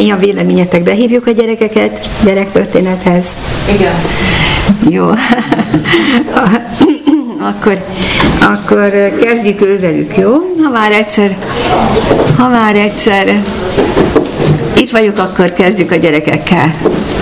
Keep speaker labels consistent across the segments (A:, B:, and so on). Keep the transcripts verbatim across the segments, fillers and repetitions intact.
A: mi a véleményetek? Behívjuk a gyerekeket gyerektörténethez?
B: Igen.
A: Jó. akkor, akkor kezdjük ővelük, jó? Ha már egyszer, ha már egyszer itt vagyok, akkor kezdjük a gyerekekkel.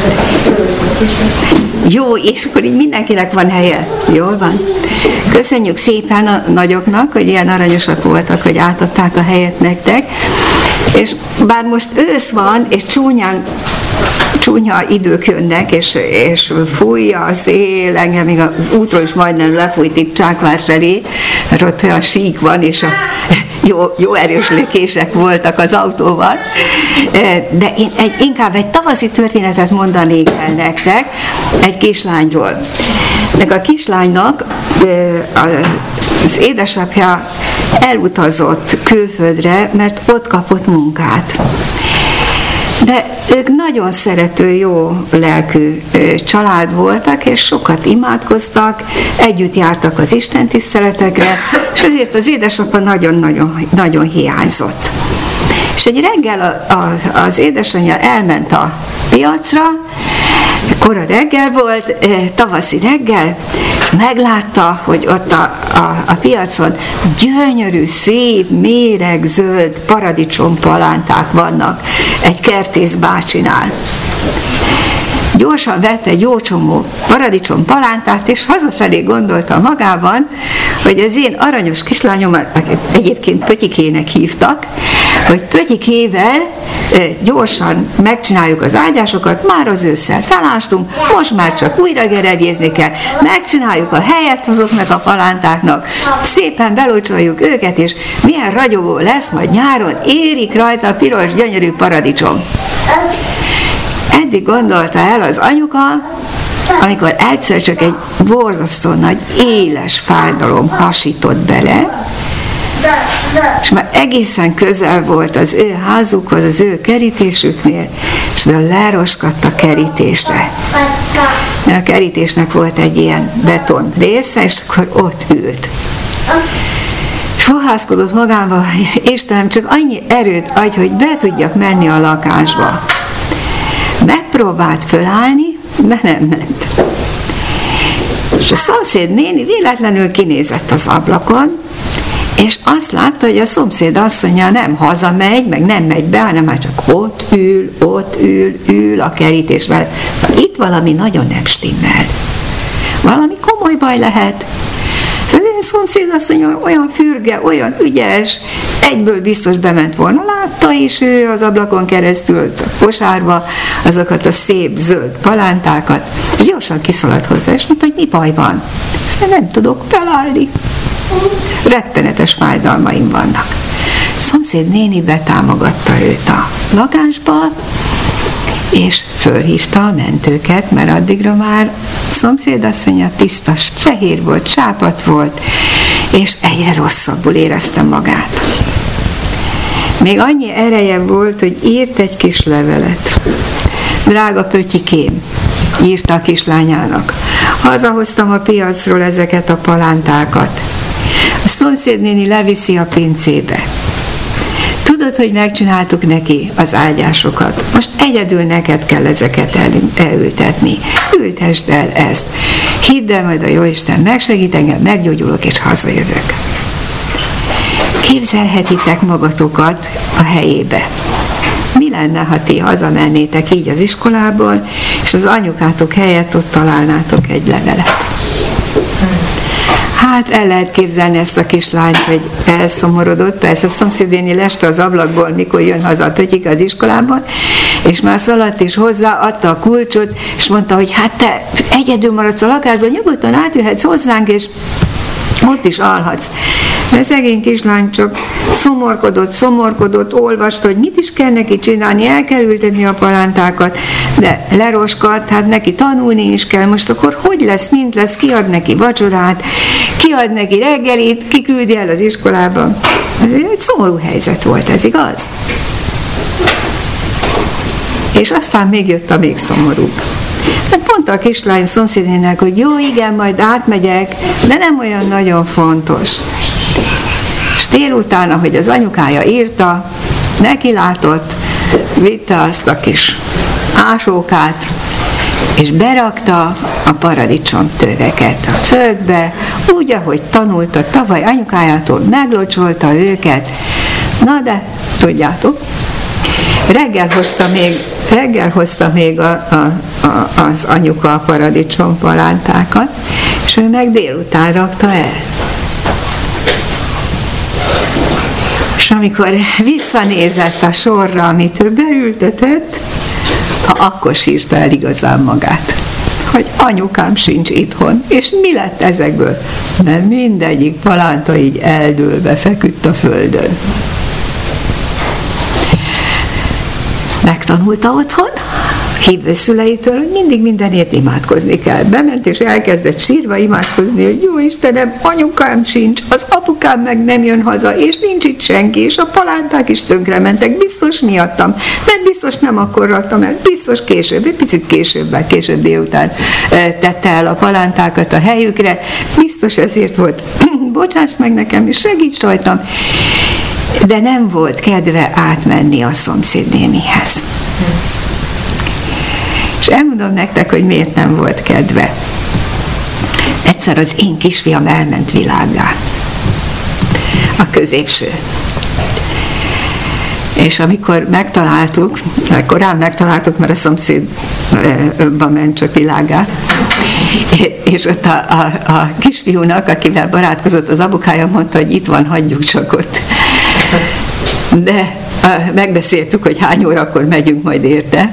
A: Jó, és akkor így mindenkinek van helye. Jól van? Köszönjük szépen a nagyoknak, hogy ilyen aranyosak voltak, hogy átadták a helyet nektek. És bár most ősz van, és csúnyán, csúnya idők jönnek, és, és fújja a szél, engem még az útról is majdnem lefújt itt Csákvár felé, mert ott olyan sík van, és a jó, jó erős lökések voltak az autóval. De én egy, inkább egy tavaszi történetet mondanék el nektek, egy kislányról. Meg a kislánynak az édesapja elutazott külföldre, mert ott kapott munkát. De ők nagyon szerető, jó lelkű család voltak, és sokat imádkoztak, együtt jártak az istentiszteletekre, és azért az édesapa nagyon-nagyon nagyon hiányzott. És egy reggel a, a, az édesanyja elment a piacra, kora reggel volt, tavaszi reggel, meglátta, hogy ott a, a, a piacon gyönyörű, szép, méregzöld paradicsompalánták vannak egy kertész bácsinál. Gyorsan vett egy jó csomó paradicsompalántát, és hazafelé gondolta magában, hogy az én aranyos kislányomat, akit egyébként Pötyikének hívtak, hogy Pötyikével gyorsan megcsináljuk az ágyásokat, már az ősszel felástunk, most már csak újra gerebjézni kell, megcsináljuk a helyet azoknak a palántáknak, szépen belocsoljuk őket, és milyen ragyogó lesz majd nyáron, érik rajta a piros, gyönyörű paradicsom. Eddig gondolta el az anyuka, amikor egyszer csak egy borzasztó nagy, éles fájdalom hasított bele, és már egészen közel volt az ő házukhoz, az ő kerítésüknél, és de leroskadt a kerítésre. A kerítésnek volt egy ilyen beton része, és akkor ott ült. És fohászkodott magába, Istenem, csak annyi erőt adj, hogy be tudjak menni a lakásba. Megpróbált fölállni, de nem ment. És a szomszéd néni véletlenül kinézett az ablakon, és azt látta, hogy a szomszéd asszonya nem hazamegy, meg nem megy be, hanem már csak ott ül, ott ül, ül a kerítésvel. Itt valami nagyon nem stimmel. Valami komoly baj lehet. Az én szomszéd asszonya olyan fürge, olyan ügyes, egyből biztos bement volna. Látta is ő az ablakon keresztül a kosárba azokat a szép zöld palántákat, és gyorsan kiszaladt hozzá, és mondta, hogy mi baj van. És nem tudok felállni. Rettenetes fájdalmaim vannak. A szomszéd néni betámogatta őt a lakásba, és fölhívta a mentőket, mert addigra már a szomszédasszonya tisztas, fehér volt, sápadt volt, és egyre rosszabbul érezte magát. Még annyi ereje volt, hogy írt egy kis levelet. Drága Pötyikém, írta a kislányának, hazahoztam a piacról ezeket a palántákat. A szomszédnéni leviszi a pincébe. Tudod, hogy megcsináltuk neki az ágyásokat. Most egyedül neked kell ezeket el, elültetni. Ültesd el ezt. Hidd el, majd a Jóisten megsegít engem, meggyógyulok és hazajövök. Képzelhetitek magatokat a helyébe. Mi lenne, ha ti hazamennétek így az iskolából, és az anyukátok helyett ott találnátok egy levelet? Hát el lehet képzelni ezt a kislányt, hogy elszomorodott, persze a szomszédnéni leste az ablakból, mikor jön haza a Pötyike az iskolából, és már szaladt is hozzá, adta a kulcsot, és mondta, hogy hát te egyedül maradsz a lakásban, nyugodtan átjöhetsz hozzánk, és ott is alhatsz. De szegény kislány csak szomorkodott, szomorkodott, olvasta, hogy mit is kell neki csinálni, el kell ültetni a palántákat, de leroskadt, hát neki tanulni is kell, most akkor hogy lesz, mint lesz, ki ad neki vacsorát, ki ad neki reggelit, ki küldi el az iskolába. Egy szomorú helyzet volt ez, igaz? És aztán még jött a még szomorúbb. Hát mondta a kislány szomszédének, hogy jó, igen, majd átmegyek, de nem olyan nagyon fontos. És délután, ahogy az anyukája írta, neki látott, vitte azt a kis ásókát, és berakta a paradicsom töveket a földbe, úgy, ahogy tanulta tavaly anyukájától, meglocsolta őket. Na de, tudjátok, reggel hozta még, reggel hozta még a, a, a, az anyuka a paradicsom palántákat, és ő meg délután rakta el. És amikor visszanézett a sorra, amit ő beültetett, akkor sírta el igazán magát, hogy anyukám sincs itthon, és mi lett ezekből? Mert mindegyik palánta így eldőlve feküdt a földön. Megtanulta otthon, hívő szüleitől, hogy mindig mindenért imádkozni kell. Bement és elkezdett sírva imádkozni, hogy jó Istenem, anyukám sincs, az apukám meg nem jön haza, és nincs itt senki, és a palánták is tönkrementek, biztos miattam, mert biztos nem akkor raktam el, biztos később, egy picit később, bár később délután tette el a palántákat a helyükre, biztos ezért volt, bocsáss meg nekem, és segíts rajtam. De nem volt kedve átmenni a szomszédnénihez. És elmondom nektek, hogy miért nem volt kedve. Egyszer az én kisfiam elment világgá. A középső. És amikor megtaláltuk, korán megtaláltuk, mert a szomszédba ment csak világgá, és ott a, a, a kisfiúnak, akivel barátkozott az apukája, mondta, hogy itt van, hagyjuk csak ott. De megbeszéltük, hogy hány órakor megyünk majd érte.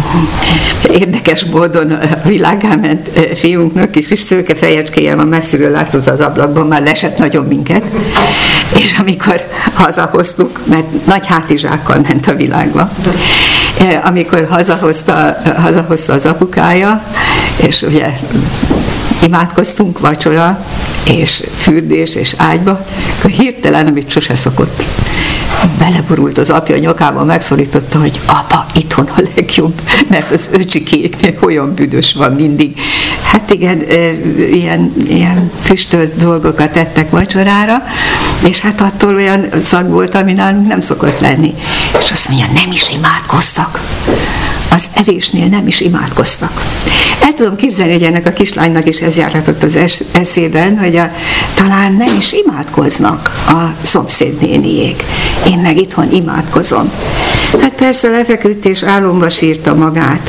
A: Érdekes módon a világgá ment fiunknak is, és szőke fejecskéje van, messziről látszott az ablakban, már lesett nagyon minket. És amikor hazahoztuk, mert nagy hátizsákkal ment a világba, amikor hazahozta, hazahozta az apukája, és ugye imádkoztunk, vacsora, és fürdés, és ágyba, akkor hirtelen, amit sose szokott, beleborult az apja nyakába, megszorította, hogy apa, itthon a legjobb, mert az öcsikéknél olyan büdös van mindig. Hát igen, ilyen, ilyen füstölt dolgokat tettek vacsorára, és hát attól olyan szag volt, ami nálunk nem szokott lenni. És azt mondja, nem is imádkoztak. Az evésnél nem is imádkoztak. El tudom képzelni, hogy ennek a kislánynak is ez járhatott az eszében, hogy a, talán nem is imádkoznak a szomszédnéniék. Én meg itthon imádkozom. Hát persze lefeküdt és álomba sírta magát.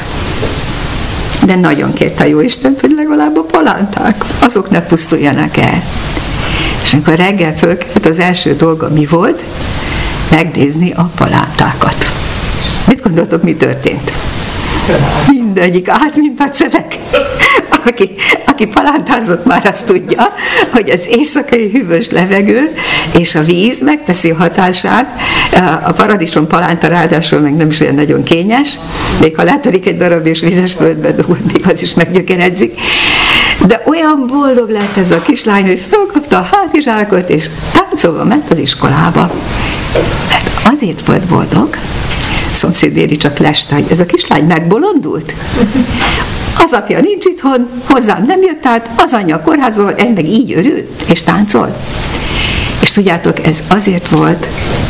A: De nagyon kérte a Jóistent, hogy legalább a palánták, azok ne pusztuljanak el. És amikor reggel fölkelt, az első dolga mi volt? Megnézni a palántákat. Mit gondoltok, mi történt? Mindegyik át, mint a szevek. Aki, aki palántázott, már azt tudja, hogy az éjszakai hűvös levegő és a víz megteszi a hatását. A paradicsom palánta ráadásul meg nem is olyan nagyon kényes, még ha letörik egy darab és vizes földbe, még az is meggyökeredzik. De olyan boldog lett ez a kislány, hogy felkapta a hátizsákot, és táncolva ment az iskolába. Mert azért volt boldog, szomszédéri csak leste, hogy ez a kislány megbolondult. Az apja nincs itthon, hozzám nem jött át, az anyja a kórházban van, ez meg így örül, és táncol. És tudjátok, ez azért volt,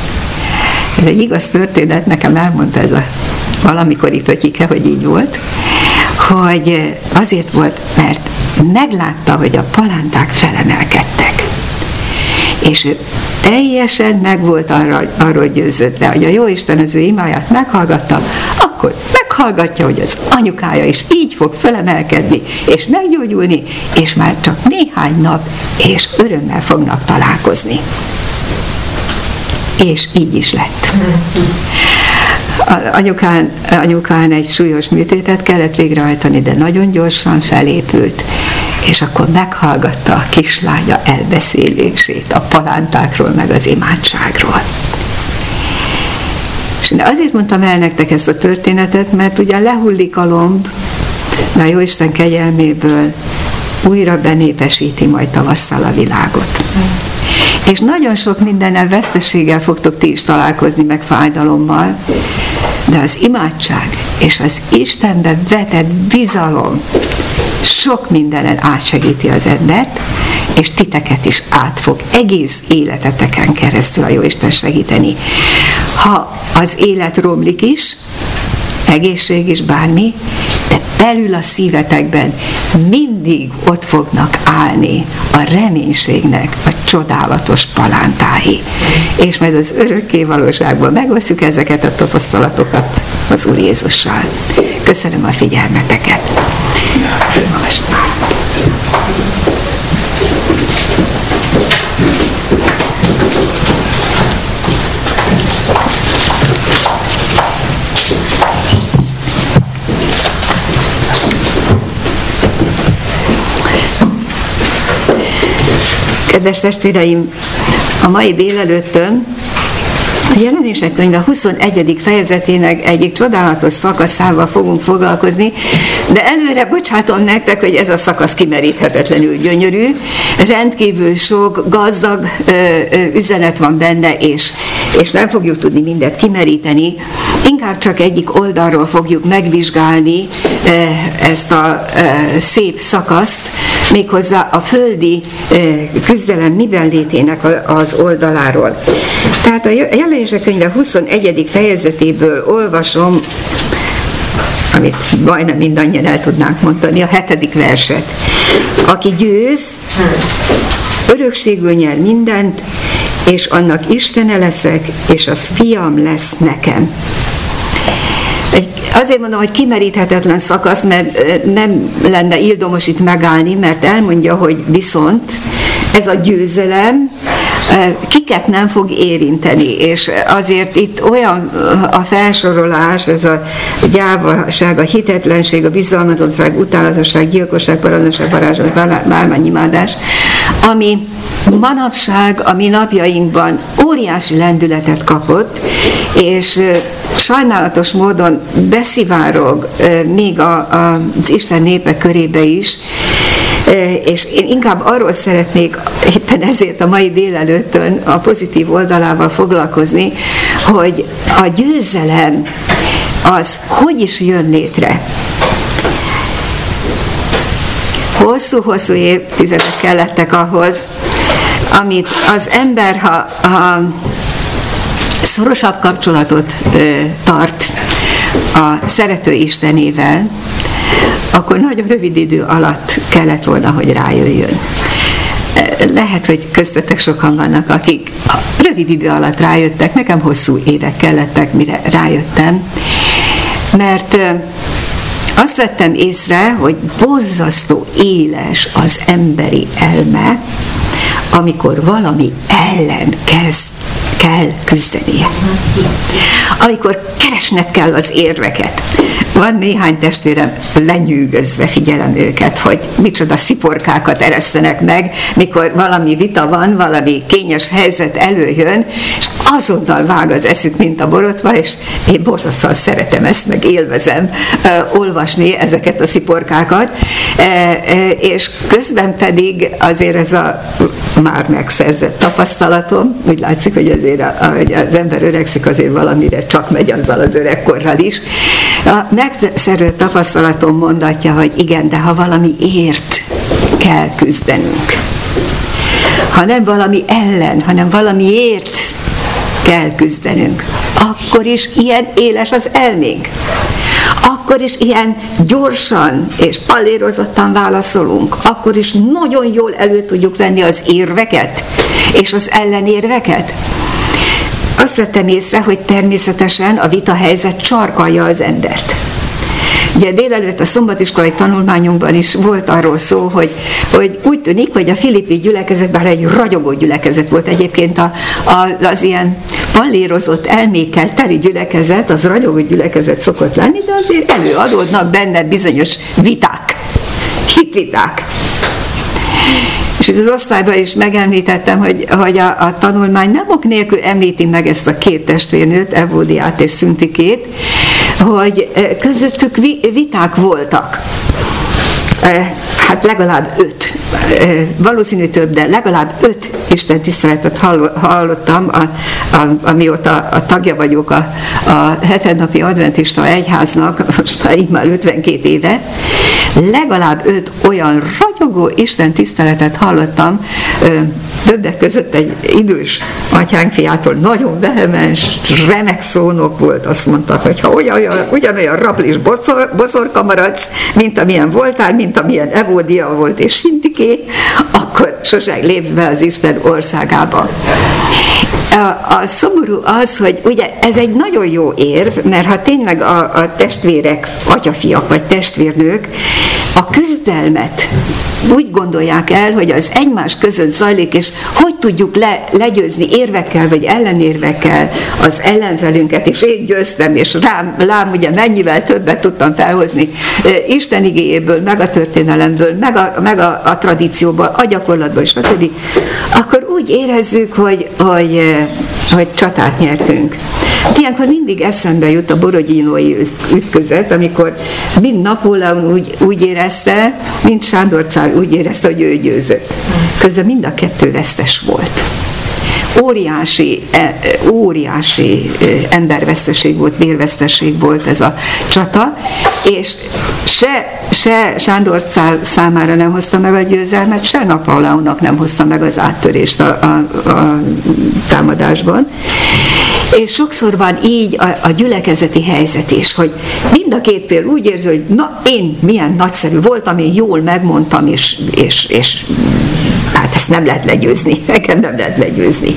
A: ez egy igaz történet, nekem elmondta ez a valamikori pötyike, hogy így volt, hogy azért volt, mert meglátta, hogy a palánták felemelkedtek. És ő teljesen meg volt arra, arról győződve, hogy a Jóisten az ő imáját meghallgatta, akkor meghallgatja, hogy az anyukája is így fog felemelkedni, és meggyógyulni, és már csak néhány nap, és örömmel fognak találkozni. És így is lett. Anyukán, anyukán egy súlyos műtétet kellett végrehajtani, de nagyon gyorsan felépült, és akkor meghallgatta a kislánya elbeszélését a palántákról, meg az imádságról. És azért mondtam el nektek ezt a történetet, mert ugye lehullik a lomb, de a Jóisten kegyelméből újra benépesíti majd tavasszal a világot. És nagyon sok mindennel, veszteséggel fogtok ti is találkozni, meg fájdalommal, de az imádság és az Istenbe vetett bizalom sok mindenen átsegíti az embert, és titeket is át fog egész életeteken keresztül a Jóisten segíteni. ha az élet romlik is, egészség is, bármi, de belül a szívetekben mindig ott fognak állni a reménységnek a csodálatos palántái. És majd az örökké valóságban megosztjuk ezeket a tapasztalatokat az Úr Jézussal. Köszönöm a figyelmeteket. Most már. Kedves testvéreim, a mai délelőttön a Jelenések könyve huszonegyedik fejezetének egyik csodálatos szakaszával fogunk foglalkozni, de előre bocsátom nektek, hogy ez a szakasz kimeríthetetlenül gyönyörű, rendkívül sok gazdag ö, ö, üzenet van benne, és, és nem fogjuk tudni mindet kimeríteni, inkább csak egyik oldalról fogjuk megvizsgálni ö, ezt a ö, szép szakaszt, méghozzá a földi ö, küzdelem miben létének az oldaláról. Tehát a Jelenések könyve huszonegyedik fejezetéből olvasom, amit majdnem mindannyian el tudnánk mondani, a hetedik verset. Aki győz, örökségül nyer mindent, és annak Istene leszek, és az fiam lesz nekem. Azért mondom, hogy kimeríthetetlen szakasz, mert nem lenne ildomos itt megállni, mert elmondja, hogy viszont ez a győzelem kiket nem fog érinteni, és azért itt olyan a felsorolás, ez a gyávaság, a hitetlenség, a bizalmatlanság, utálatosság, gyilkosság, parancsosság, varázslat, bálványimádás, ami manapság, a mi napjainkban óriási lendületet kapott, és sajnálatos módon beszivárog még a, a, az Isten népe körébe is, és én inkább arról szeretnék éppen ezért a mai délelőttön a pozitív oldalával foglalkozni, hogy a győzelem az hogy is jön létre. Hosszú-hosszú évtizedek kellettek ahhoz, amit az ember, ha, ha szorosabb kapcsolatot ö, tart a szerető Istenével, akkor nagyon rövid idő alatt kellett volna, hogy rájöjjön. Lehet, hogy köztetek sokan vannak, akik rövid idő alatt rájöttek, nekem hosszú évek kellettek, mire rájöttem, mert azt vettem észre, hogy borzasztó éles az emberi elme, amikor valami ellen kezd kell küzdenie. Amikor keresned kell az érveket. Van néhány testvérem, lenyűgözve figyelem őket, hogy micsoda sziporkákat eresztenek meg, mikor valami vita van, valami kényes helyzet előjön, és azonnal vág az eszük, mint a borotva, és én borzasztóan szeretem ezt, meg élvezem uh, olvasni ezeket a sziporkákat, uh, uh, és közben pedig azért ez a már megszerzett tapasztalatom, úgy látszik, hogy azért ahogy az ember öregszik, azért valamire csak megy azzal az öregkorral is. A megszerzett tapasztalatom mondatja, hogy igen, de ha valamiért kell küzdenünk, ha nem valami ellen, hanem valamiért kell küzdenünk, akkor is ilyen éles az elménk. Akkor is ilyen gyorsan és pallérozottan válaszolunk, akkor is nagyon jól elő tudjuk venni az érveket és az ellenérveket. Azt vettem észre, hogy természetesen a vitahelyzet csarkolja az embert. Ugye délelőtt a szombatiskolai tanulmányunkban is volt arról szó, hogy, hogy úgy tűnik, hogy a filippi gyülekezet, bár egy ragyogó gyülekezet volt egyébként, a, a, az ilyen pallírozott elmékkel teli gyülekezet, az ragyogó gyülekezet szokott lenni, de azért előadódnak benne bizonyos viták, hitviták. És itt az osztályban is megemlítettem, hogy, hogy a, a tanulmány nem ok nélkül említi meg ezt a két testvérnőt, Evódiát és Szüntikét, hogy közöttük viták voltak. Hát legalább öt, valószínű több, de legalább öt Isten tiszteletet hallottam, a, a, amióta a tagja vagyok a, a hetednapi adventista egyháznak, most már így már ötvenkét éve, legalább öt olyan ragyogó Isten tiszteletet hallottam többek között egy idős atyánk fiától nagyon vehemens, remek szónok volt, azt mondta, hogy ha olyan, ugyanolyan raplis boszor, boszorka maradsz, mint amilyen voltál, mint amilyen Evódia volt és Sintiké, akkor sosem lépsz be az Isten országába. A, a szomorú az, hogy ugye ez egy nagyon jó érv, mert ha tényleg a, a testvérek, atyafiak vagy testvérnők a küzdelmet úgy gondolják el, hogy az egymás között zajlik, és hogy tudjuk le, legyőzni érvekkel vagy ellenérvekkel az ellenfelünket, és én győztem, és rám, lám ugye mennyivel többet tudtam felhozni Isten igéjéből, meg a történelemből, meg a, meg a, a tradícióból, a gyakorlatból, és stb. Akkor úgy érezzük, hogy, hogy, hogy csatát nyertünk. Ilyenkor mindig eszembe jut a borodinói ütközet, amikor mind Napóleon úgy, úgy érezte, mind Sándor cár úgy érezte, hogy ő győzött. Közben mind a kettő vesztes volt. Óriási, óriási emberveszteség volt, vérveszteség volt ez a csata, és se, se Sándor cár számára nem hozta meg a győzelmet, se Napóleonnak nem hozta meg az áttörést a, a, a támadásban. És sokszor van így a, a gyülekezeti helyzet is, hogy mind a két fél úgy érzi, hogy na, én milyen nagyszerű voltam, én jól megmondtam, és, és, és hát ezt nem lehet legyőzni, nekem nem lehet legyőzni.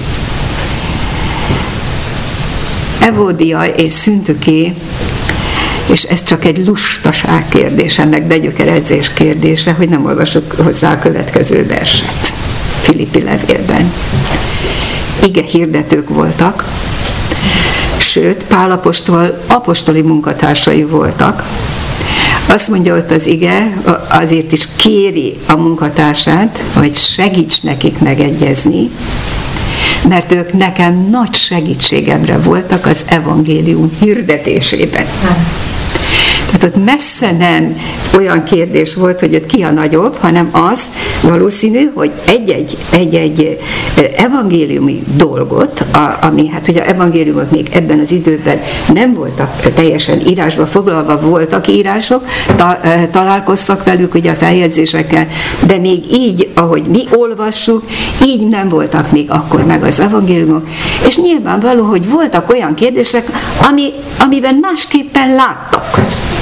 A: Evódia és Szüntüké, és ez csak egy lustaság kérdése, meg begyökerezés kérdése, hogy nem olvasok hozzá a következő verset Filippi levélben. Ige hirdetők voltak, sőt, Pál apostol apostoli munkatársai voltak. Azt mondja ott az ige, azért is kéri a munkatársát, hogy segíts nekik megegyezni, mert ők nekem nagy segítségemre voltak az evangélium hirdetésében. Tehát ott messze nem olyan kérdés volt, hogy ott ki a nagyobb, hanem az valószínű, hogy egy-egy, egy-egy evangéliumi dolgot, a, ami hát ugye evangéliumok még ebben az időben nem voltak teljesen írásba foglalva, voltak írások, ta, találkoztak velük ugye a feljegyzésekkel, de még így, ahogy mi olvassuk, így nem voltak még akkor meg az evangéliumok, és nyilvánvaló, hogy voltak olyan kérdések, ami, amiben másképpen láttak.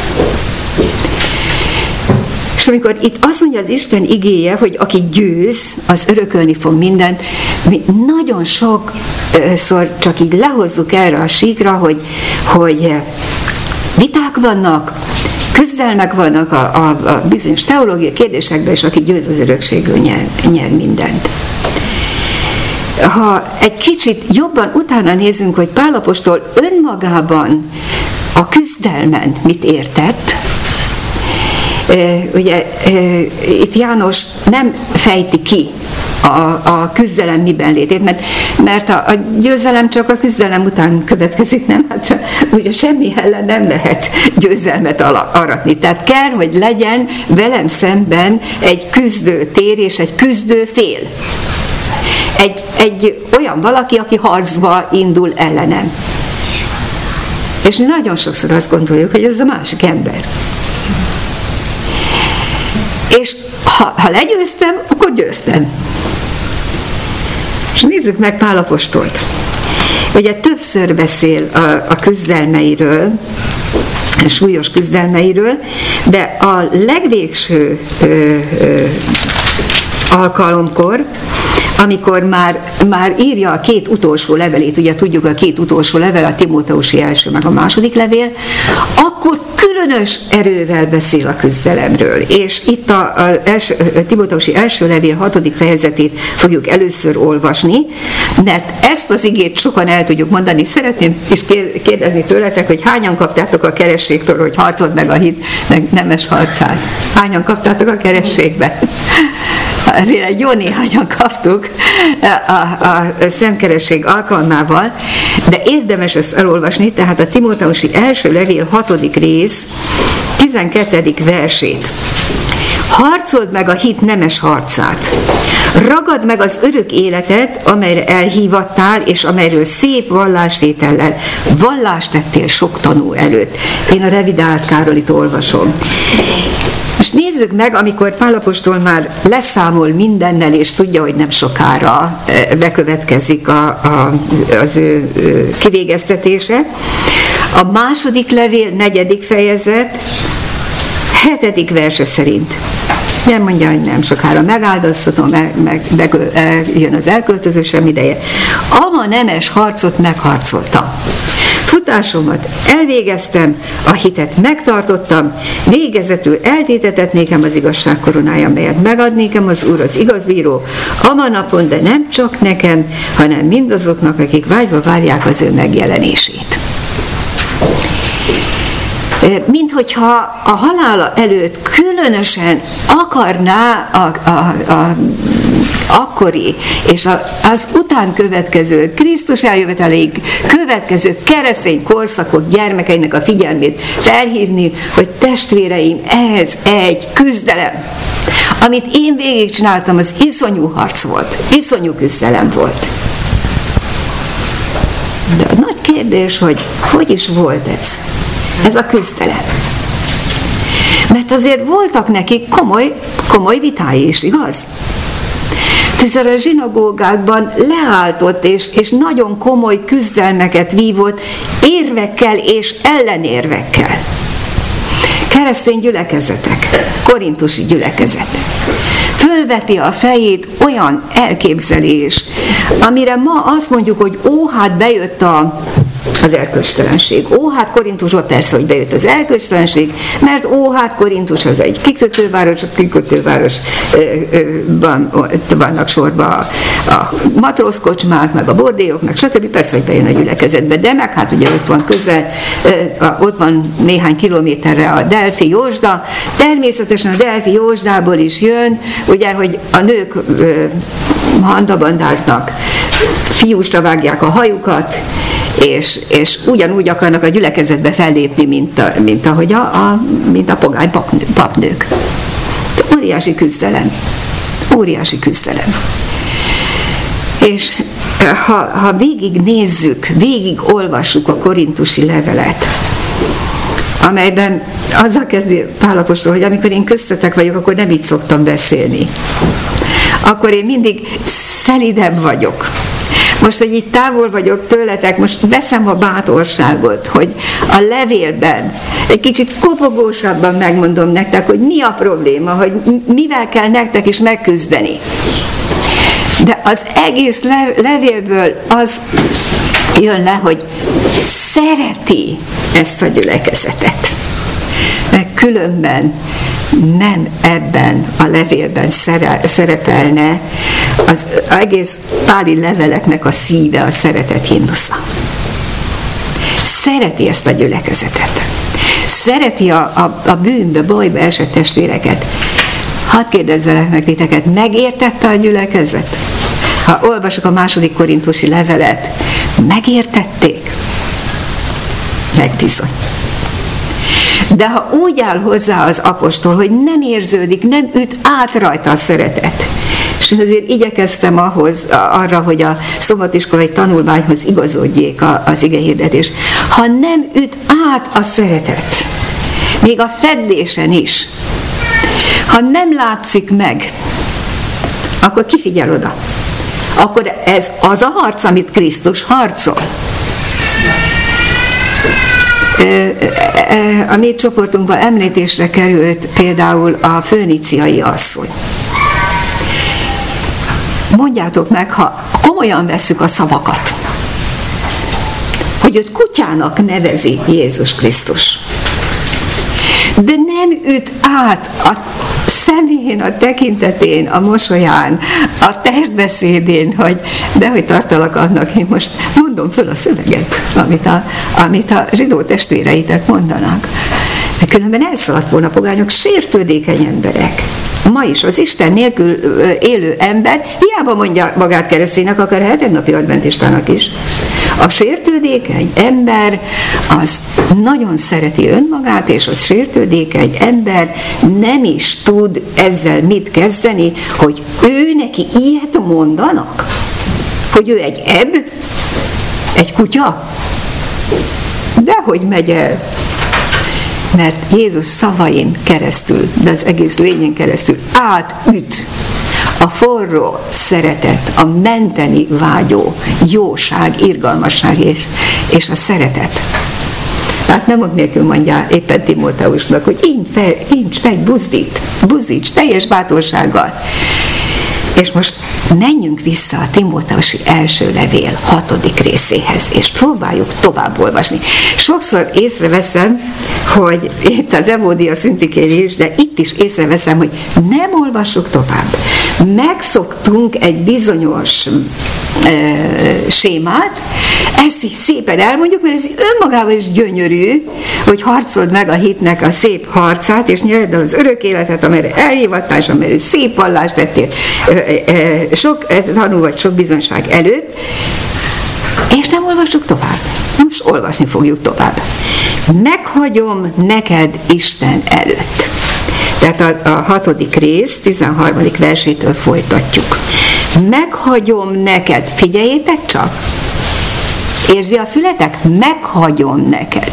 A: És amikor itt azt mondja az Isten igéje, hogy aki győz, az örökölni fog mindent, mi nagyon sokszor csak így lehozzuk erre a síkra, hogy, hogy viták vannak, küzdelmek vannak a, a, a bizonyos teológiai kérdésekben, és aki győz, az örökségül nyer, nyer mindent. Ha egy kicsit jobban utána nézünk, hogy Pál apostol önmagában a küzdelmen mit értett, ugye itt János nem fejti ki a, a küzdelem miben létét, mert, mert a, a győzelem csak a küzdelem után következik, nem? Hát csak, ugye semmi ellen nem lehet győzelmet aratni. Tehát kell, hogy legyen velem szemben egy küzdő tér és egy küzdő fél. Egy, egy olyan valaki, aki harcba indul ellenem. És nagyon sokszor azt gondoljuk, hogy ez a másik ember. És ha, ha legyőztem, akkor győztem. És nézzük meg Pál apostolt. Ugye többször beszél a, a küzdelmeiről, a súlyos küzdelmeiről, de a legvégső ö, ö, alkalomkor, amikor már, már írja a két utolsó levelét, ugye tudjuk a két utolsó level, a Timóteusi első meg a második levél, akkor különös erővel beszél a küzdelemről. És itt a, a, első, a Timóteusi első levél hatodik fejezetét fogjuk először olvasni, mert ezt az igét sokan el tudjuk mondani. Szeretném is kérdezni tőletek, hogy hányan kaptátok a kerességtől, hogy harcolt meg a hit nemes harcát? Hányan kaptátok a kerességbe? Azért egy jó néhányan kaptuk a, a szentkeresség alkalmával, de érdemes ezt elolvasni, tehát a Timóteusi első levél hatodik rész tizenkettedik versét. Harcold meg a hit nemes harcát. Ragad meg az örök életet, amelyre elhívattál, és amelyről szép vallástétellel vallást tettél sok tanú előtt. Én a revidált Károlit olvasom. Most nézzük meg, amikor Pál apostol már leszámol mindennel, és tudja, hogy nem sokára bekövetkezik a, a, az ő kivégeztetése. A második levél, negyedik fejezet, hetedik verse szerint. Nem mondja, hogy nem sokára megáldoztatom, meg, meg, meg jön az elköltözésem ideje. Ama nemes harcot megharcoltam. Futásomat elvégeztem, a hitet megtartottam, végezetül eltétetett nékem az igazság koronája, melyet megad nékem az Úr, az igazbíró, ama napon, de nem csak nekem, hanem mindazoknak, akik vágyva várják az ő megjelenését. Mint hogyha a halála előtt különösen akarná a, a, a akkori és a, az után következő Krisztus eljöveteléig következő keresztény korszakok gyermekeinek a figyelmét felhívni, hogy testvéreim, ez egy küzdelem. Amit én végigcsináltam, az iszonyú harc volt, iszonyú küzdelem volt. De a nagy kérdés, hogy hogy is volt ez? Ez a küzdelem. Mert azért voltak nekik komoly, komoly vitái is, igaz? Tízszer a zsinagógákban leálltott és, és nagyon komoly küzdelmeket vívott érvekkel és ellenérvekkel. Keresztény gyülekezetek, korintusi gyülekezetek. Fölveti a fejét olyan elképzelés, amire ma azt mondjuk, hogy ó, hát bejött a az erkölcstelenség. Ó, hát Korintusban persze, hogy bejött az erkölcstelenség, mert ó, hát Korintus az egy kikötőváros, a kikötővárosban vannak sorban a, a matrózkocsmák, meg a bordélyoknak, stb. Persze, hogy bejön a gyülekezetbe, de meg hát ugye ott van közel, ott van néhány kilométerre a Delfi Józsda, természetesen a Delfi Józsdából is jön, ugye, hogy a nők handabandáznak, fiúsra vágják a hajukat, És, és ugyanúgy akarnak a gyülekezetbe fellépni, mint, a, mint ahogy a, a, mint a pogány papnők. Óriási küzdelem. Óriási küzdelem. És ha, ha végig nézzük, végig olvassuk a korintusi levelet, amelyben azzal kezdi Pál apostol, hogy amikor én köztetek vagyok, akkor nem így szoktam beszélni. Akkor én mindig szelidebb vagyok. Most, hogy itt távol vagyok tőletek, most veszem a bátorságot, hogy a levélben egy kicsit kopogósabban megmondom nektek, hogy mi a probléma, hogy mivel kell nektek is megküzdeni. De az egész levélből az jön le, hogy szereti ezt a gyülekezetet. Mert különben nem ebben a levélben szerepelne az egész páli leveleknek a szíve, a szeretet himnusza. Szereti ezt a gyülekezetet. Szereti a, a, a bűnbe, bajba esett testvéreket. Hadd kérdezzelek meg titeket, megértette a gyülekezet? Ha olvasok a második korintusi levelet, megértették? Meg bizony. De ha úgy áll hozzá az apostol, hogy nem érződik, nem üt át rajta a szeretet, és én azért igyekeztem ahhoz, arra, hogy a szombatiskolai tanulmányhoz igazodjék az igehirdetés, ha nem üt át a szeretet, még a feddésen is, ha nem látszik meg, akkor ki figyel oda? Akkor ez az a harc, amit Krisztus harcol. A mi csoportunkban említésre került például a föníciai asszony. Mondjátok meg, ha komolyan vesszük a szavakat, hogy őt kutyának nevezi Jézus Krisztus, de nem üt át a szemén, a tekintetén, a mosolyán, a testbeszédén, hogy dehogy tartalak annak, én most mondom föl a szöveget, amit a, amit a zsidó testvéreitek mondanak. De különben elszaladt volna pogányok, sértődékeny emberek. Ma is az Isten nélkül élő ember hiába mondja magát kereszténynek, akár hetednapi adventistának is. A sértődékeny ember az nagyon szereti önmagát, és az sértődékeny ember nem is tud ezzel mit kezdeni, hogy ő neki ilyet mondanak? Hogy ő egy ebb? Egy kutya? Dehogy megy el. Mert Jézus szavain keresztül, de az egész lényen keresztül átüt a forró szeretet, a menteni vágyó jóság, irgalmasság és, és a szeretet. Tehát nem ok nélkül mondja éppen Timóteusnak, hogy így fel, így fel, buzdít, buzdíts teljes bátorsággal. És most menjünk vissza a Timóteusi első levél hatodik részéhez, és próbáljuk tovább olvasni. Sokszor észreveszem, hogy itt az Evódia szüntikén is, de itt is észreveszem, hogy nem olvassuk tovább. Megszoktunk egy bizonyos e, sémát, ezt szépen elmondjuk, mert ez önmagában is gyönyörű, hogy harcold meg a hitnek a szép harcát, és nyerd el az örök életet, amelyre elhívattál, és amelyre szép vallást tettél, sok tanul vagy sok bizonyság előtt, és nem olvassuk tovább. Most olvasni fogjuk tovább. Meghagyom neked Isten előtt. Tehát a, a hatodik rész, tizenharmadik versétől folytatjuk. Meghagyom neked, figyeljétek csak, érzi a fületek? Meghagyom neked.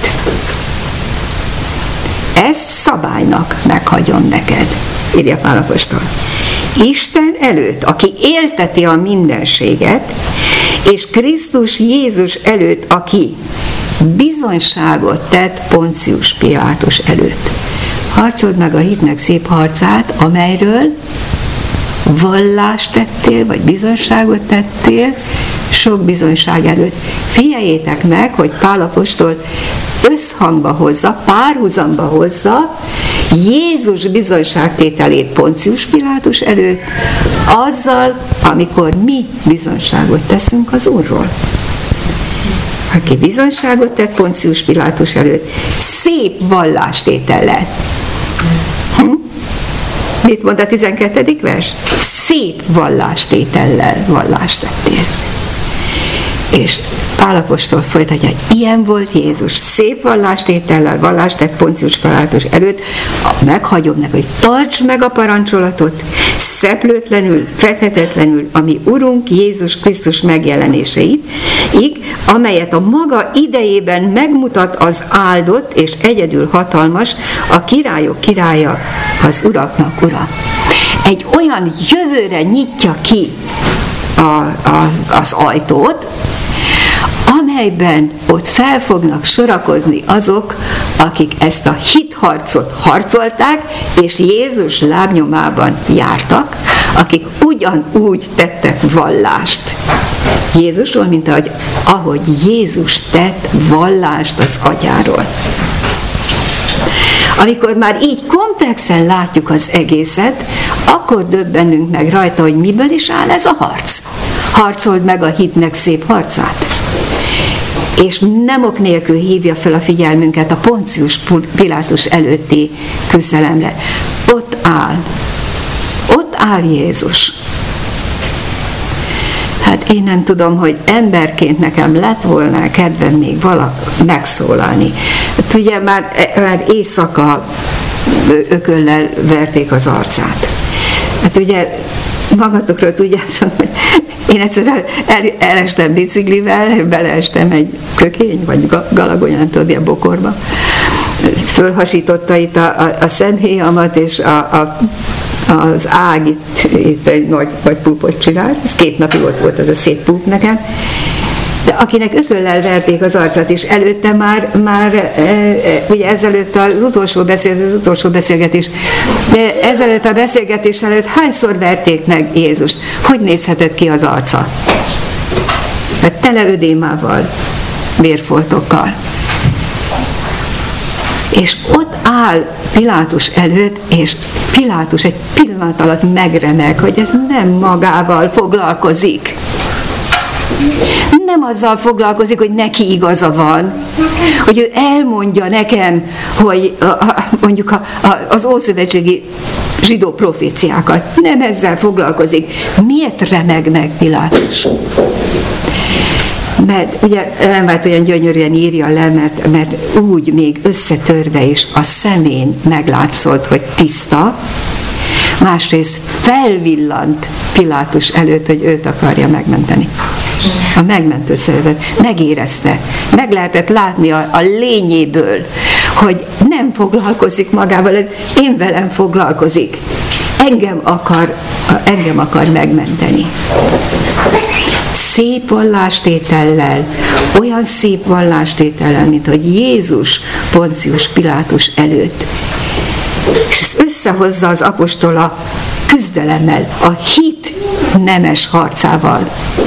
A: Ez szabálynak meghagyom neked, írja Pál apostol. Isten előtt, aki élteti a mindenséget, és Krisztus Jézus előtt, aki bizonyságot tett Poncius Pilátus előtt. Harcold meg a hitnek szép harcát, amelyről vallást tettél, vagy bizonyságot tettél, sok bizonyság előtt. Figyeljétek meg, hogy Pál apostol összhangba hozza, párhuzamba hozza Jézus bizonyságtételét Poncius Pilátus előtt, azzal, amikor mi bizonyságot teszünk az Úrról. Aki bizonyságot tett Poncius Pilátus előtt, szép vallástétellel. Hm? Mit mond a tizenkettedik vers? Szép vallástétellel vallást tettél. És Pál apostol folytatja, hogy ilyen volt Jézus, szép vallástétellel vallást tett Poncius Pilátus előtt, meghagyom neki, hogy tartsd meg a parancsolatot, szeplőtlenül, fethetetlenül, ami Urunk Jézus Krisztus megjelenéseit, így, amelyet a maga idejében megmutat az áldott és egyedül hatalmas, a királyok királya, az uraknak ura. Egy olyan jövőre nyitja ki a, a, az ajtót, amelyben ott fel fognak sorakozni azok, akik ezt a hitharcot harcolták, és Jézus lábnyomában jártak, akik ugyanúgy tettek vallást Jézusról, mint ahogy, ahogy Jézus tett vallást az atyáról. Amikor már így komplexen látjuk az egészet, akkor döbbenünk meg rajta, hogy miből is áll ez a harc. Harcold meg a hitnek szép harcát. És nem ok nélkül hívja fel a figyelmünket a Poncius Pilátus előtti küzdelemre. Ott áll. Ott áll Jézus. Hát én nem tudom, hogy emberként nekem lett volna kedvem még vala megszólalni. Hát ugye már, már éjszaka ököllel verték az arcát. Hát ugye magatokról tudjátok, hogy én egyszer el, el, elestem biciklivel, beleestem egy kökény, vagy galagonya, nem tudom, ilyen bokorba. Fölhasította itt a, a, a szemhéjamat, és a, a, az ág itt, itt egy nagy, nagy púpot csinált. Ez két napig ott volt ez a szép púp nekem. De akinek ököllel verték az arcát, és előtte már, már e, ugye ezelőtt az utolsó, beszél, az utolsó beszélgetés, de ezelőtt a beszélgetés előtt hányszor verték meg Jézust? Hogy nézhetett ki az arca? Mert tele ödémával, vérfoltokkal. És ott áll Pilátus előtt, és Pilátus egy pillanat alatt megremeg, hogy ez nem magával foglalkozik. Nem azzal foglalkozik, hogy neki igaza van, hogy ő elmondja nekem, hogy a, a, mondjuk a, a, az ószövetségi zsidó proféciákat. Nem ezzel foglalkozik. Miért remeg meg Pilátus? Mert ugye Ellen White olyan gyönyörűen írja le, mert, mert úgy még összetörve is a szemén meglátszott, hogy tiszta, másrészt felvillant Pilátus előtt, hogy őt akarja megmenteni. A megmentő szeretet megérezte, meg lehetett látni a, a lényéből, hogy nem foglalkozik magával, én velem foglalkozik. Engem akar, engem akar megmenteni. Szép vallástétellel, olyan szép vallástétellel, mint hogy Jézus Poncius Pilátus előtt. És ezt összehozza az apostol a küzdelemmel, a hit nemes harcával.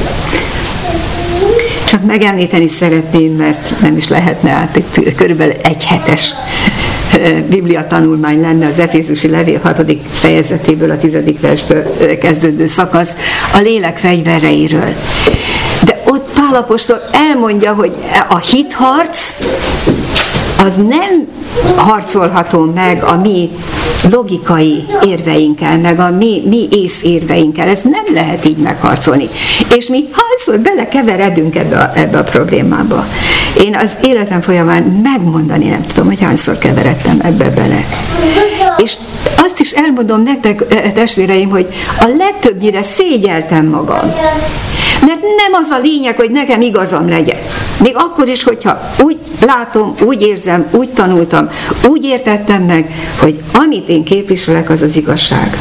A: Csak megemlíteni szeretném, mert nem is lehetne át, itt körülbelül egy hetes Biblia tanulmány lenne az Efézusi levél hatodik fejezetéből, a tizedik verstől kezdődő szakasz a lélek fegyvereiről. De ott Pál apostol elmondja, hogy a hitharc az nem harcolható meg a mi logikai érveinkkel, meg a mi, mi észérveinkkel. Ez nem lehet így megharcolni. És mi hányszor belekeveredünk ebbe a, ebbe a problémába. Én az életem folyamán megmondani nem tudom, hogy hányszor keveredtem ebbe bele. És azt is elmondom nektek, testvéreim, hogy a legtöbbnyire szégyeltem magam. Mert nem az a lényeg, hogy nekem igazam legyen. Még akkor is, hogyha úgy látom, úgy érzem, úgy tanultam, úgy értettem meg, hogy amit én képviselek, az az igazság.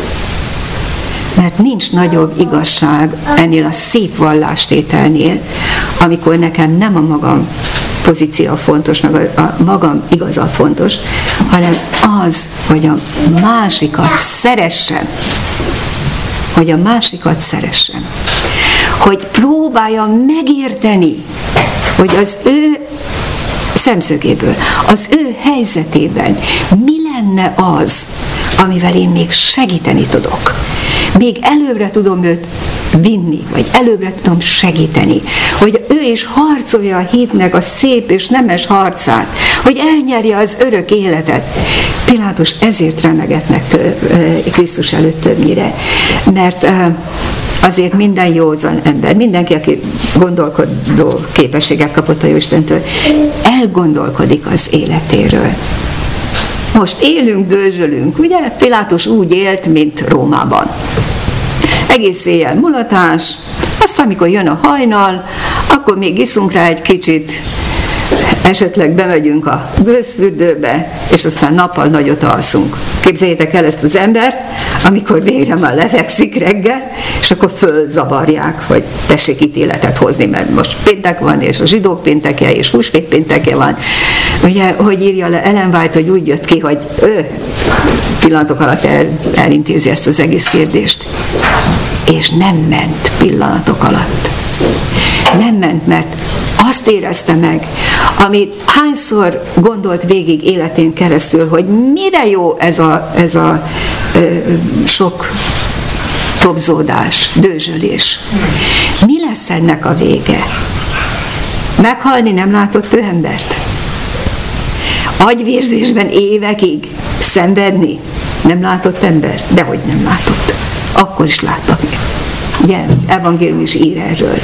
A: Mert nincs nagyobb igazság ennél a szép vallástételnél, amikor nekem nem a magam pozíció fontos, meg a, a magam igaza fontos, hanem az, hogy a másikat szeressem. Hogy a másikat szeressem. Hogy próbáljam megérteni, hogy az ő szemszögéből, az ő helyzetében mi lenne az, amivel én még segíteni tudok. Még előbbre tudom őt vinni, vagy előbbre tudom segíteni, hogy ő is harcolja a hitnek a szép és nemes harcát, hogy elnyerje az örök életet. Pilátus ezért remegett meg Krisztus előtt többnyire, mert azért minden józan ember, mindenki, aki gondolkodó képességet kapott a Jóistentől, elgondolkodik az életéről. Most élünk, dőzsölünk, ugye? Pilátus úgy élt, mint Rómában. Egész éjjel mulatás, aztán amikor jön a hajnal, akkor még iszunk rá egy kicsit, esetleg bemegyünk a gőzfürdőbe, és aztán nappal nagyot alszunk. Képzeljétek el ezt az embert, amikor végre már lefekszik reggel, és akkor fölzavarják, hogy tessék ítéletet hozni, mert most péntek van, és a zsidók pénteke, és húsvét pénteke van. Ugye, hogy írja le Ellen White, hogy úgy jött ki, hogy ő pillanatok alatt el, elintézi ezt az egész kérdést. És nem ment pillanatok alatt. Nem ment, mert azt érezte meg, amit hányszor gondolt végig életén keresztül, hogy mire jó ez a, ez a ö, sok tobzódás, dőzsölés. Mi lesz ennek a vége? Meghalni nem látott ő embert? Agyvérzésben évekig szenvedni nem látott ember? Dehogy nem látott. Akkor is látta. Ugye, evangélium is ír erről.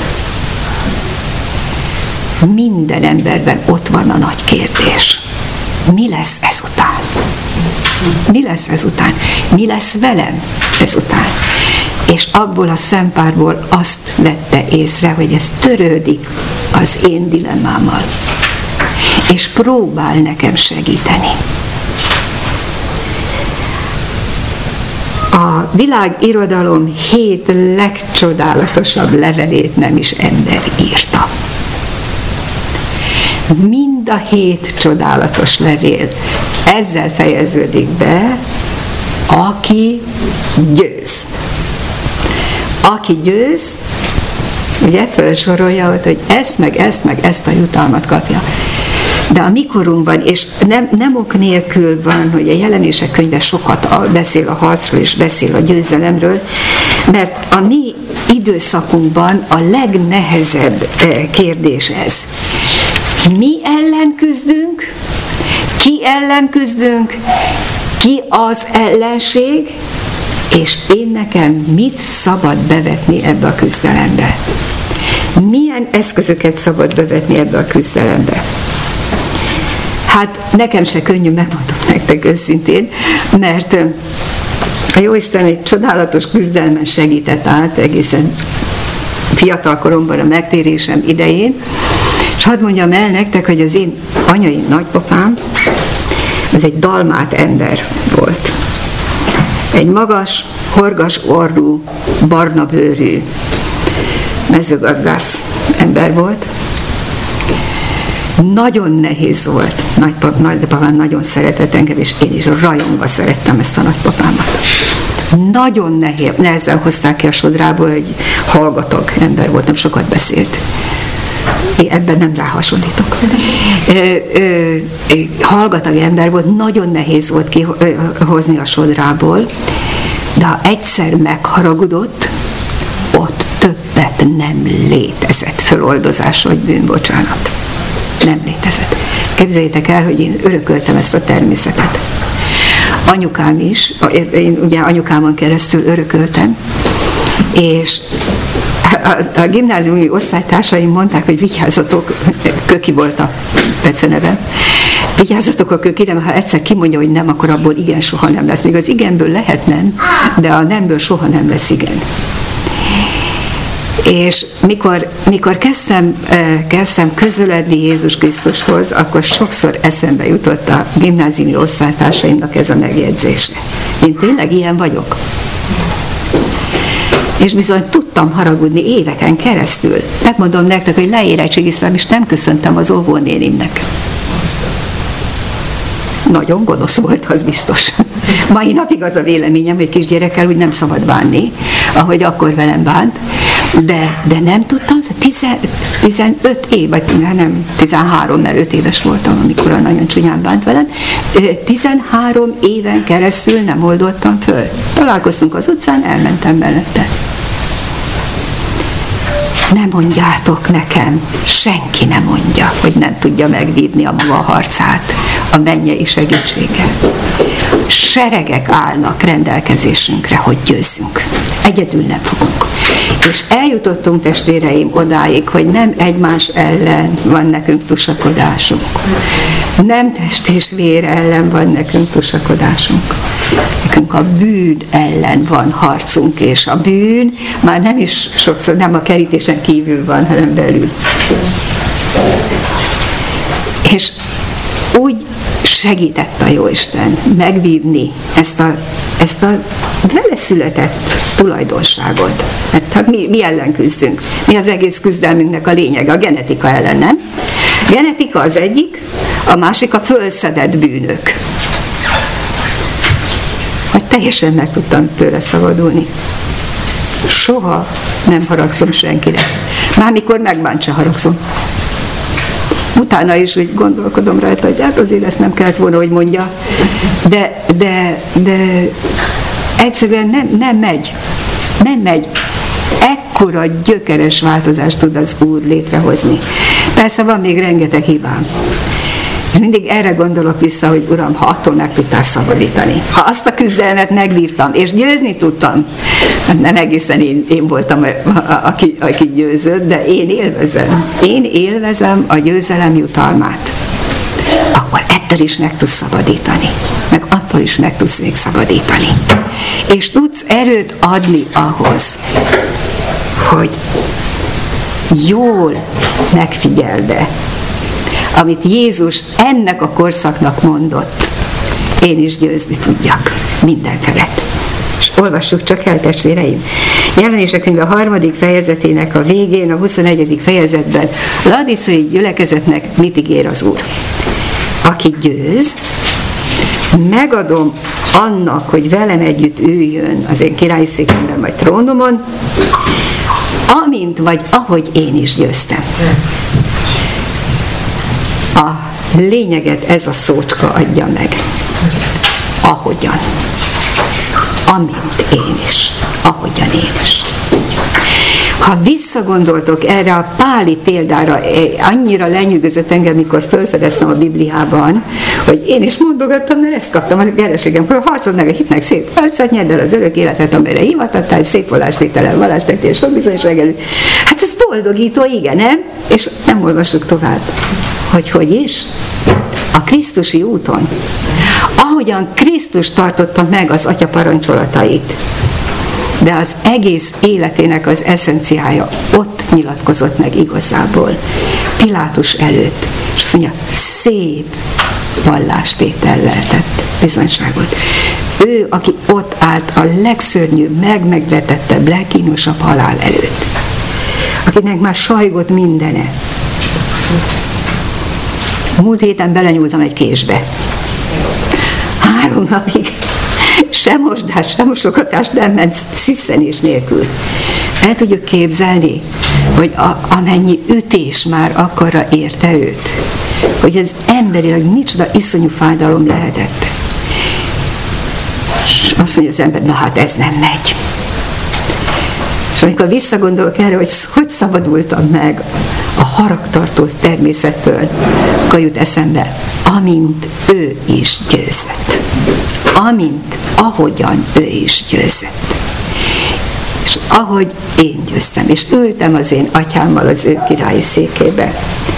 A: Minden emberben ott van a nagy kérdés. Mi lesz ezután? Mi lesz ezután? Mi lesz velem ezután? És abból a szempárból azt vette észre, hogy ez törődik az én dilemmámmal. És próbál nekem segíteni. A világirodalom hét legcsodálatosabb levelét nem is ember írta. Mind a hét csodálatos levél ezzel fejeződik be, aki győz. Aki győz, ugye felsorolja ott, hogy ezt, meg ezt, meg ezt a jutalmat kapja. De a mikorunkban, és nem, nem ok nélkül van, hogy a Jelenések könyve sokat beszél a harcról és beszél a győzelemről, mert a mi időszakunkban a legnehezebb kérdés ez. Mi ellen küzdünk? Ki ellen küzdünk? Ki az ellenség? És én nekem mit szabad bevetni ebbe a küzdelembe? milyen eszközöket szabad bevetni ebbe a küzdelembe? Hát nekem se könnyű, megmondom nektek őszintén, mert a Jóisten egy csodálatos küzdelmen segített át egészen fiatal koromban a megtérésem idején, és hadd mondjam el nektek, hogy az én anyai nagypapám, ez egy dalmát ember volt. Egy magas, horgas orrú, barna bőrű mezőgazdász ember volt. Nagyon nehéz volt. Nagypap, nagypapám nagyon szeretett engem, és én is rajongva szerettem ezt a nagypapámat. Nagyon nehéz, nehezen hozták ki a sodrából, egy hallgatag ember volt, nem sokat beszélt. Én ebben nem ráhasonlítok. Hallgatag ember volt, nagyon nehéz volt kihozni a sodrából, de ha egyszer megharagudott, ott többet nem létezett föloldozás vagy bűnbocsánat. Nem létezett. Képzeljétek el, hogy én örököltem ezt a természetet. Anyukám is, én ugye anyukámon keresztül örököltem, és a, a gimnáziumi osztálytársaim mondták, hogy vigyázzatok, Köki volt a beceneve, vigyázzatok a Kökire, mert ha egyszer kimondja, hogy nem, akkor abból igen soha nem lesz. Még az igenből lehet nem, de a nemből soha nem lesz igen. És mikor, mikor kezdtem, kezdtem közeledni Jézus Krisztushoz, akkor sokszor eszembe jutott a gimnáziumi osztálytársaimnak ez a megjegyzése. Én tényleg ilyen vagyok. És bizony tudtam haragudni éveken keresztül. Megmondom nektek, hogy leérettségiztem, és nem köszöntem az óvónénimnek. Nagyon gonosz volt, az biztos. Mai napig az a véleményem, hogy kisgyerekkel úgy nem szabad bánni, ahogy akkor velem bánt, de, de nem tudtam, tizenöt év, vagy nem, tizenhárom, mert öt éves voltam, amikor nagyon csúnyán bánt velem, tizenhárom éven keresztül nem oldottam föl. Találkoztunk az utcán, elmentem mellette. Nem mondjátok nekem, senki nem mondja, hogy nem tudja megvívni a maga harcát a mennyei segítséggel. Seregek állnak rendelkezésünkre, hogy győzzünk. Egyedül nem fogunk. És eljutottunk, testvéreim, odáig, hogy nem egymás ellen van nekünk tusakodásunk. Nem test és vér ellen van nekünk tusakodásunk. Nekünk a bűn ellen van harcunk, és a bűn már nem is sokszor, nem a kerítésen kívül van, hanem belül. És úgy segített a Jóisten megvívni ezt a, ezt a vele született tulajdonságot. Mert hát mi, mi ellen küzdünk? Mi az egész küzdelmünknek a lényege? A genetika ellen, nem? A genetika az egyik, a másik a fölszedett bűnök. Hogy teljesen meg tudtam tőle szabadulni. Soha nem haragszom senkire. Már mikor megbántsa, haragszom. Utána is úgy gondolkodom rajta, hogy hát azért ezt nem kellett volna, hogy mondja. De, de, de egyszerűen nem, nem megy. Nem megy. Ekkora gyökeres változást tud az Úr létrehozni. Persze van még rengeteg hibám. És mindig erre gondolok vissza, hogy Uram, ha attól meg tudtál szabadítani. Ha azt a küzdelmet megvívtam, és győzni tudtam, nem egészen én, én voltam, a, a, aki, aki győzött, de én élvezem. Én élvezem a győzelem jutalmát. Akkor ettől is meg tudsz szabadítani. Meg attól is meg tudsz még szabadítani. És tudsz erőt adni ahhoz, hogy jól megfigyeld-e, amit Jézus ennek a korszaknak mondott, én is győzni tudjak minden felett. És olvassuk csak el, testvéreim. Jelenések könyve a harmadik fejezetének a végén, a huszonegyedik fejezetben laodicei gyülekezetnek mit ígér az Úr? Aki győz, megadom annak, hogy velem együtt üljön az én királyi székemben vagy trónomon, amint vagy ahogy én is győztem. A lényeget ez a szócska adja meg. Ahogyan. Amint én is. Ahogyan én is. Ha visszagondoltok erre a páli példára, annyira lenyűgözött engem, mikor felfedeztem a Bibliában, hogy én is mondogattam, mert ezt kaptam a gyereségem, hogy harcod meg a hitnek szép harcát, nyerd el az örök életet, amelyre hivatattál, szép vallástétellel, vallástettél, sok bizonyság előtt. Hát Hát ez boldogító, igen, nem? És nem olvassuk tovább. Hogy hogy is? A krisztusi úton. Ahogyan Krisztus tartotta meg az Atya parancsolatait, de az egész életének az eszenciája ott nyilatkozott meg igazából, Pilátus előtt. És azt mondja, szép vallástétel lehetett, bizonyságot. Ő, aki ott állt a legszörnyűbb, megmegvetettebb, legkínosabb halál előtt, akinek már sajgott mindene. Múlt héten belenyúltam egy késbe. Három napig sem mosdás, sem mosogatás nem ment sziszenés nélkül. El tudjuk képzelni, hogy a, amennyi ütés már akkorra érte őt, hogy ez emberileg micsoda iszonyú fájdalom lehetett. És azt mondja az ember, na hát ez nem megy. És amikor visszagondolok erre, hogy hogy szabadultam meg a haragtartó természettől, akkor jut eszembe, amint ő is győzött. Amint, ahogyan ő is győzött. És ahogy én győztem, és ültem az én atyámmal az ő királyi székébe.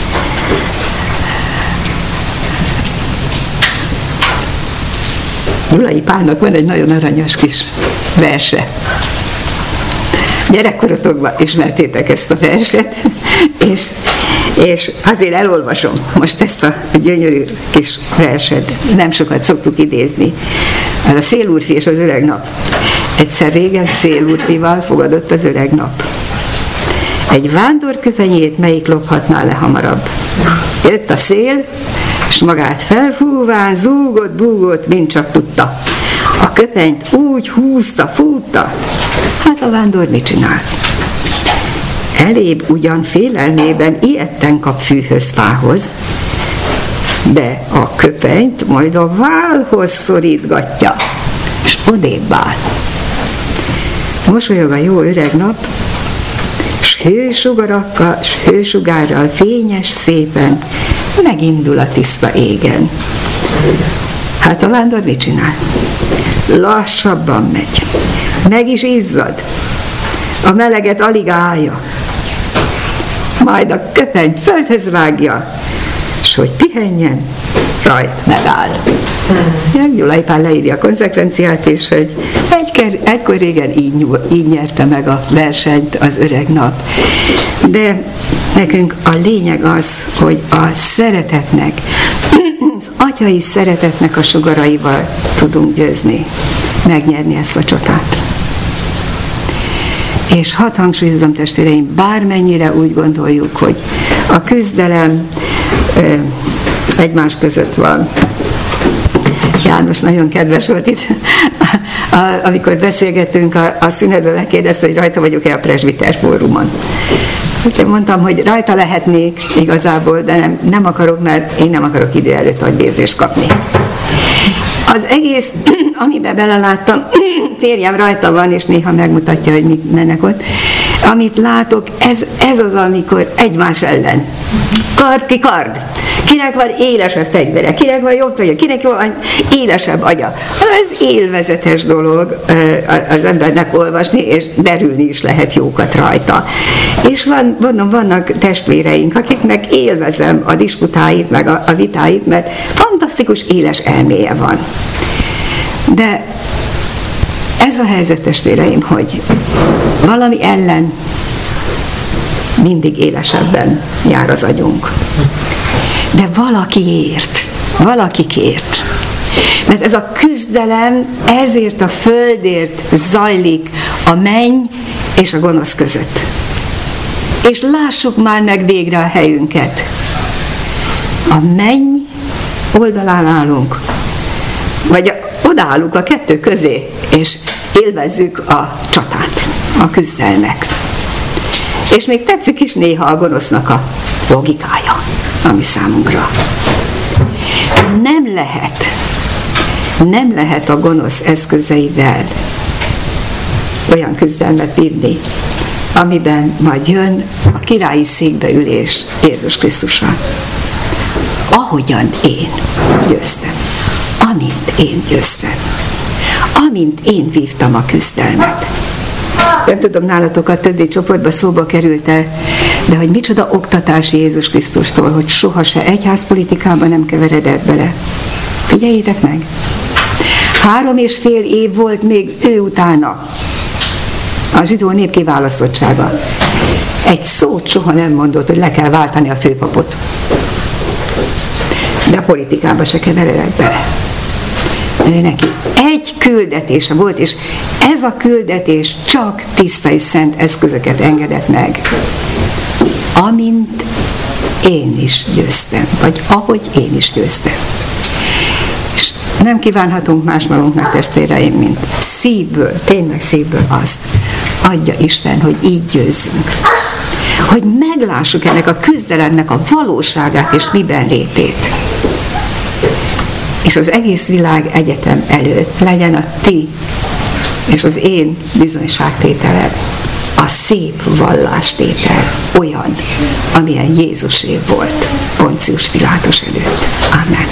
A: Gyulai Pálnak van egy nagyon aranyos kis verse. Gyerekkorotokban ismertétek ezt a verset, és, és azért elolvasom most ezt a gyönyörű kis verset. Nem sokat szoktuk idézni. Ez a szélúrfi és az öreg nap. Egyszer régen szélúrfival fogadott az öreg nap. Egy vándor köpenyét melyik lophatná le hamarabb? Jött a szél, és magát felfúván zúgott, búgott, mint csak tudta. A köpenyt úgy húzta, fújta. Hát a vándor mit csinál? Elébb ugyan félelmében ijedten kap fűhöz, fához, de a köpenyt majd a válhoz szorítgatja, és odébb áll. Mosolyog a jó öreg nap, s hősugarakkal, s hősugárral fényes szépen megindul a tiszta égen. Hát a vándor mit csinál? Lassabban megy. Meg is izzad. A meleget alig állja. Majd a köpenyt földhöz vágja, és hogy pihenjen, rajt megáll. Gyulai Pál leírja a konzekvenciát is, hogy egykor, egykor régen így, így nyerte meg a versenyt az öreg nap. De nekünk a lényeg az, hogy a szeretetnek, az atyai szeretetnek a sugaraival tudunk győzni, megnyerni ezt a csatát. És hadd hangsúlyozom, testvéreim, bármennyire úgy gondoljuk, hogy a küzdelem ö, egymás között van. János nagyon kedves volt itt, amikor beszélgettünk a, a szünetben, megkérdezte, hogy rajta vagyok-e a presbiter fórumon. Úgyhogy mondtam, hogy rajta lehetnék igazából, de nem, nem akarok, mert én nem akarok idő előtt agyvérzést kapni. Az egész, amiben beleláttam, férjem rajta van, és néha megmutatja, hogy mit mennek ott. Amit látok, ez, ez az, amikor egymás ellen. Kard ki kard. Kinek van élesebb fegyvere, kinek van jobb fegyvere, kinek van élesebb agya. Ez élvezetes dolog az embernek olvasni, és derülni is lehet jókat rajta. És van, mondom, vannak testvéreink, akiknek élvezem a disputáit, meg a, a vitáit, mert fantasztikus éles elméje van. De ez a helyzet, testvéreim, hogy valami ellen mindig élesebben jár az agyunk. De valakiért, valakikért. Mert ez a küzdelem ezért a földért zajlik a menny és a gonosz között. És lássuk már meg végre a helyünket. A menny oldalán állunk, vagy odaállunk a kettő közé, és élvezzük a csatát, a küzdelmet. És még tetszik is néha a gonosznak a logikája, ami számunkra. Nem lehet, nem lehet a gonosz eszközeivel olyan küzdelmet vívni, amiben majd jön a királyi székbeülés Jézus Krisztussal. Ahogyan én győztem, amint én győztem, amint én vívtam a küzdelmet. Nem tudom, nálatok a többi csoportba szóba került-e, de hogy micsoda oktatás Jézus Krisztustól, hogy soha se egyházpolitikában nem keveredett bele. Figyeljétek meg! Három és fél év volt még ő utána a zsidó nép kiválasztottsága. Egy szót soha nem mondott, hogy le kell váltani a főpapot. De a politikába se keveredett bele. Ő neki egy küldetése volt, és ez a küldetés csak tiszta és szent eszközöket engedett meg. Amint én is győztem, vagy ahogy én is győztem. És nem kívánhatunk más magunknak, testvéreim, mint szívből, tényleg szívből azt adja Isten, hogy így győzzünk. Hogy meglássuk ennek a küzdelemnek a valóságát és miben létét. És az egész világ egyetem előtt legyen a ti és az én bizonyságtételem, a szép vallástétel olyan, amilyen Jézusé volt Poncius Pilátus előtt. Amen.